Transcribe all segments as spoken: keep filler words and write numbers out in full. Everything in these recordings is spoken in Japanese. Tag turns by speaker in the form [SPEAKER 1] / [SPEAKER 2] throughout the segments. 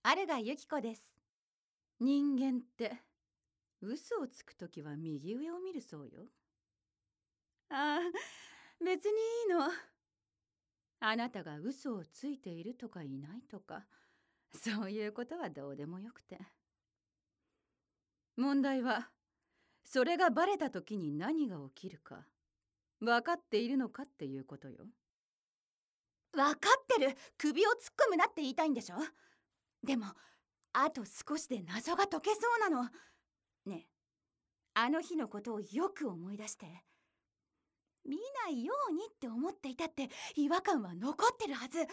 [SPEAKER 1] あるがゆきこです。人間って嘘をつくときは右上を見るそうよ。ああ、別にいいの。あなたが嘘をついているとかいないとか、そういうことはどうでもよくて。問題は、それがバレたときに何が起きるか、分かっているのかっていうことよ。
[SPEAKER 2] 分かってる。首を突っ込むなって言いたいんでしょ。でもあと少しで謎が解けそうなの。ねえ、あの日のことをよく思い出して。見ないようにって思っていたって違和感は残ってるはず。ほら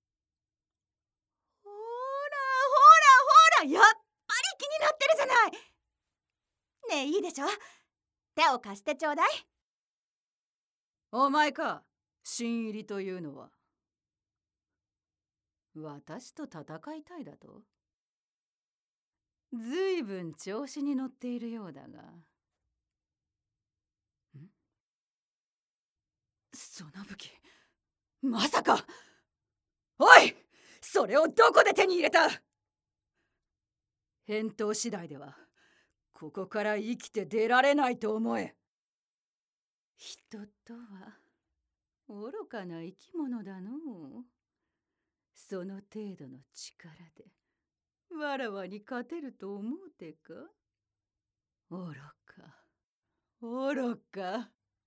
[SPEAKER 2] ほらほら、やっぱり気になってるじゃない。ねえ、いいでしょ。手を貸してちょうだい。
[SPEAKER 1] お前か、新入りというのは。私と戦いたいだと？ずいぶん調子に乗っているようだが。ん？その武器、まさか。おい、それをどこで手に入れた？返答次第ではここから生きて出られないと思え。人とは愚かな生き物だのう。その程度の力でわらわに勝てると思うてか？愚か愚か。だが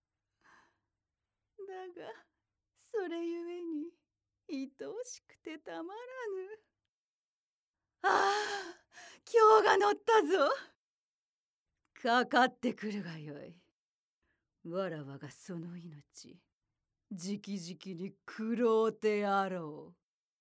[SPEAKER 1] それゆえに愛おしくてたまらぬ。ああ、今日が乗ったぞ。かかってくるがよい。わらわがその命じきじきに食ろうてあろう。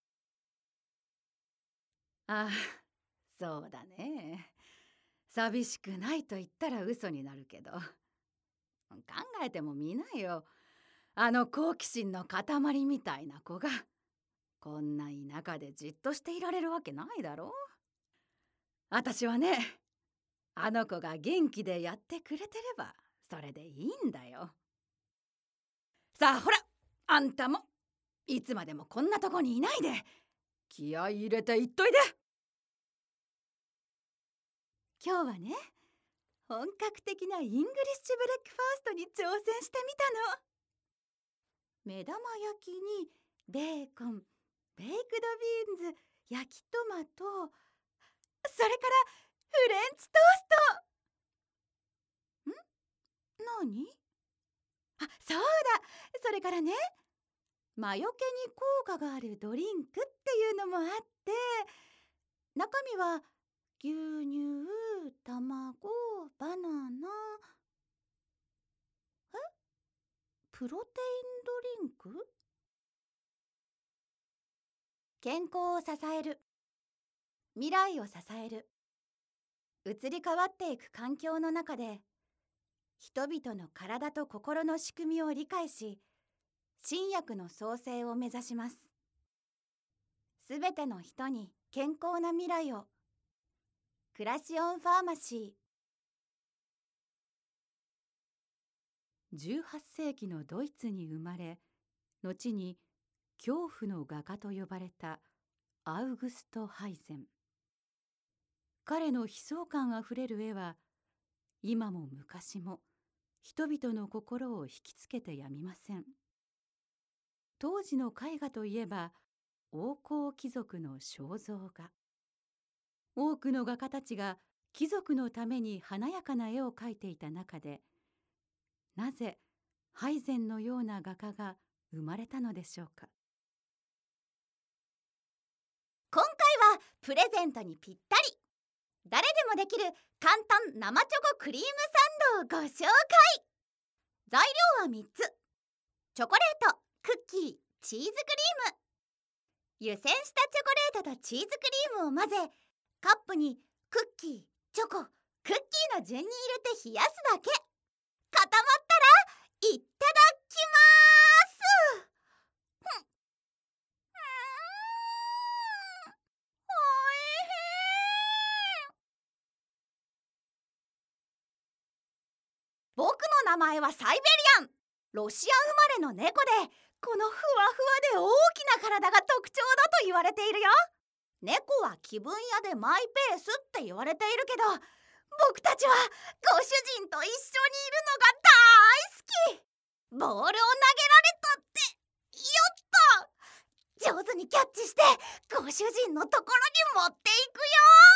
[SPEAKER 1] ああ、そうだね。寂しくないと言ったら嘘になるけど、考えてもみなよ。あの好奇心の塊みたいな子がこんな田舎でじっとしていられるわけないだろう。私はね、あの子が元気でやってくれてればそれでいいんだよ。さあほら、あんたもいつまでもこんなとこにいないで気合い入れていっといで。
[SPEAKER 2] 今日はね、本格的なイングリッシュブレックファーストに挑戦してみたの。目玉焼きにベーコン、ベイクドビーンズ、焼きトマト、それからフレンチトースト。ん？何？あ、そうだ。それからね、魔除けに効果があるドリンクっていうのもあって、中身は牛乳、卵、バナナ。え？プロテインドリンク？健康を支える、未来を支える。移り変わっていく環境の中で、人々の体と心の仕組みを理解し、新薬の創生を目指します。すべての人に健康な未来を。クラシオンファーマシ
[SPEAKER 1] ー。じゅうはっせいきのドイツに生まれ、後に恐怖の画家と呼ばれたアウグスト・ハイゼン。彼の悲壮感あふれる絵は今も昔も人々の心を引きつけてやみません。当時の絵画といえば王侯貴族の肖像画。多くの画家たちが貴族のために華やかな絵を描いていた中で、なぜハイゼンのような画家が生まれたのでしょうか。
[SPEAKER 2] 今回はプレゼントにぴったり、誰でもできる簡単生チョコクリームサンドをご紹介。材料はみっつ。チョコレート、クッキー、チーズクリーム。湯煎したチョコレートとチーズクリームを混ぜ、カップにクッキー、チョコ、クッキーの順に入れて冷やすだけ。固まったらいっただきます。ふん、おいしい。僕の名前はサイベリアン。ロシア生まれの猫で、このふわふわで大きな体が特徴だと言われているよ。 猫は気分屋でマイペースって言われているけど、僕たちはご主人と一緒にいるのが大好き。ボールを投げられたって、やった！上手にキャッチしてご主人のところに持っていくよ。